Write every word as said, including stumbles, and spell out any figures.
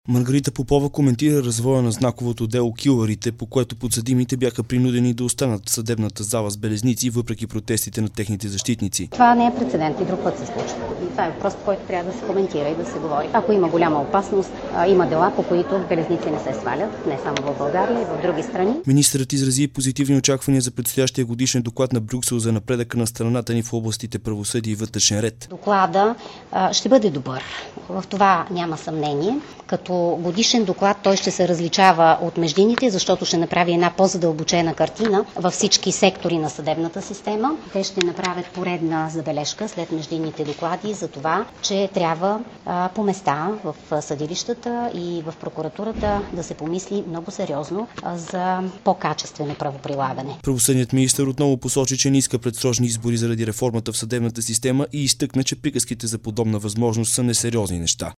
Маргарита Попова коментира развоя на знаковото дело Килърите, по което подсъдимите бяха принудени да останат в съдебната зала с белезници, въпреки протестите на техните защитници. Това не е прецедент и друг път се случва. Това е въпрос, който трябва да се коментира и да се говори. Ако има голяма опасност, има дела, по които белезници не се свалят, не само в България, и в други страни. Министърът изрази позитивни очаквания за предстоящия годишен доклад на Брюксел за напредъка на страната ни в областите правосъдие и вътрешен ред. Доклада а, ще бъде добър. В това няма съмнение. Като годишен доклад той ще се различава от междинните, защото ще направи една по-задълбочена картина във всички сектори на съдебната система. Те ще направят поредна забележка след междинните доклади за това, че трябва а, по места в съдилищата и в прокуратурата да се помисли много сериозно а, за по-качествено правоприлагане. Правосъдният министър отново посочи, че не иска предсрочни избори заради реформата в съдебната система и изтъкна, че приказките за подобна възможност са несериозни неща.